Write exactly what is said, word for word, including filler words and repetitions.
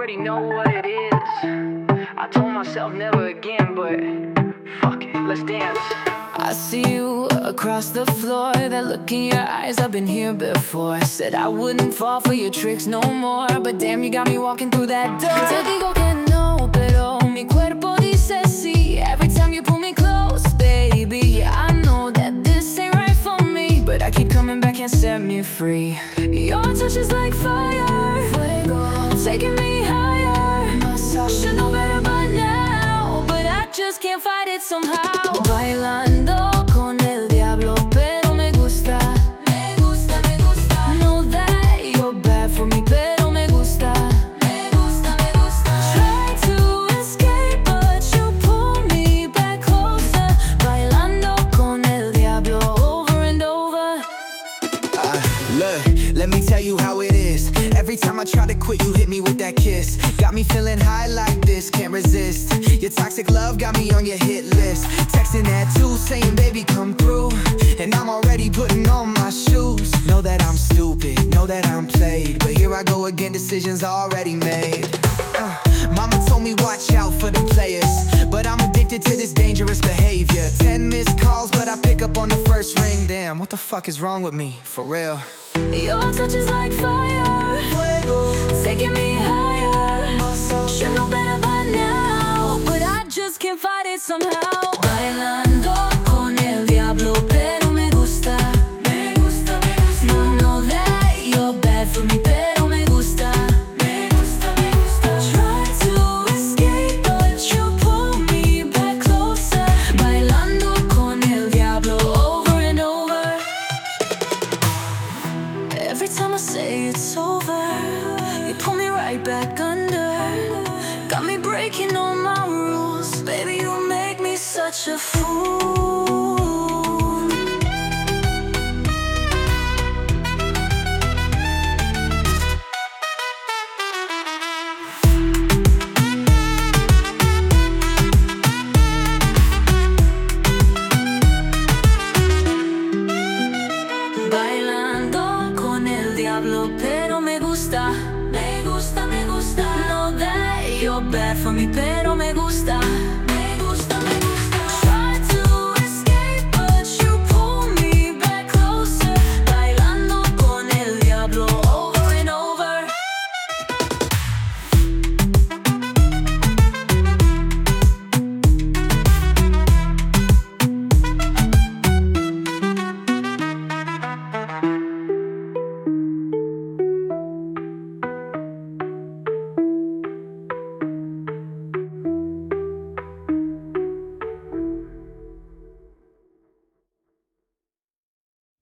already know what it is. I told myself never again, but fuck it, let's dance. I see you across the floor, that look in your eyes, I've been here before. Said I wouldn't fall for your tricks no more, but damn, you got me walking through that door. Te digo que no, pero mi cuerpo dice sí. Every time you pull me close, baby, I know that this ain't right for me, but I keep coming back and set me free. Your touch is like fire, fuego, taking me higher. Should know better by now, but I just can't fight it somehow. Bailando con el diablo, pero me gusta. Me gusta, me gusta. Know that you're bad for me, pero me gusta. Me gusta, me gusta. Try to escape, but you pull me back closer. Bailando con el diablo over and over. Uh, look, let me tell you how it is. Every time I try to quit, you hit me with that kiss. Got me feeling high like this, can't resist. Your toxic love got me on your hit list. Texting that too, saying baby come through. And I'm already putting on my shoes. Know that I'm stupid, know that I'm played, but here I go again, decisions already made. uh, Mama told me watch out for the players, but I'm addicted to this dangerous behavior. Ten missed calls, but I pick up on the first ring. Damn, what the fuck is wrong with me, for real? Your touch is like fire, fuego, taking me higher. Should know better by now, but I just can't fight it somehow. Bailando con el diablo, pero me gusta. Me gusta, me gusta. No know that you're bad for me, pero me gusta. Me gusta, me gusta. Try to escape, but you pull me back closer. Bailando con el diablo over and over. Every time I say it's over, you pull me right back under. Got me breaking all my rules. Baby, you make me such a fool. Bailando con el diablo, pero me gusta.